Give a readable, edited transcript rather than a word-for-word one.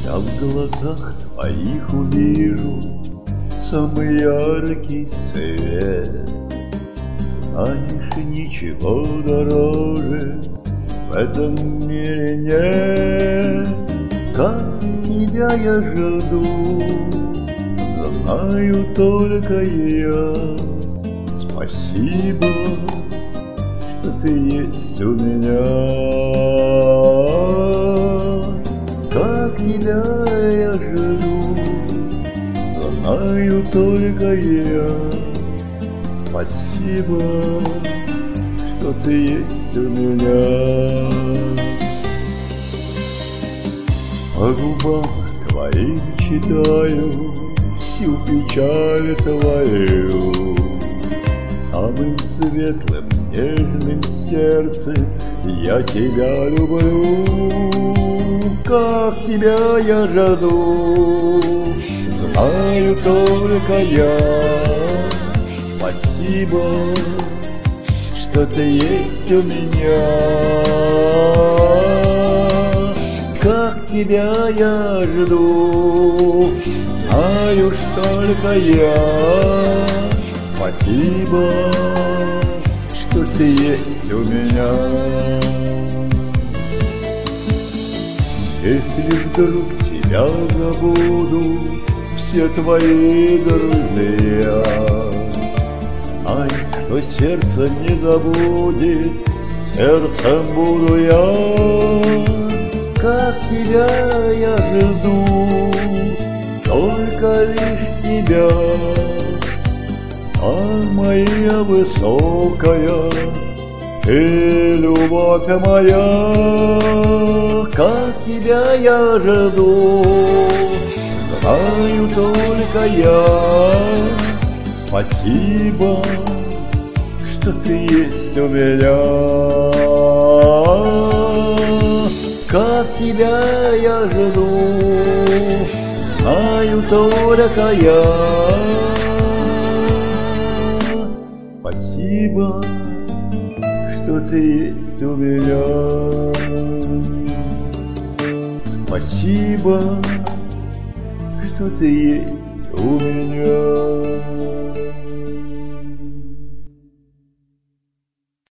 Я в глазах твоих увижу самый яркий свет. Знаешь, ничего дороже в этом мире нет. Как тебя я жду, знаю только я. Спасибо, что ты есть у меня. Как тебя я жду, знаю только я. Спасибо, что ты есть у меня. По губам твоим читаю всю печаль твою. Самым светлым, нежным сердцем я тебя люблю. Как тебя я жду, знаю только я. Спасибо, что ты есть у меня. Как тебя я жду, знаю только я. Спасибо, что ты есть у меня. Если вдруг тебя забуду, все твои друзья, знай, что сердце не забудет, сердцем буду я. Как тебя я жду, только лишь тебя. Самая высокая ты, любовь моя. Как тебя я жду, знаю только я. Спасибо, что ты есть у меня. Как тебя я жду, знаю только я. Спасибо, что ты есть у меня. Спасибо, что ты есть у меня.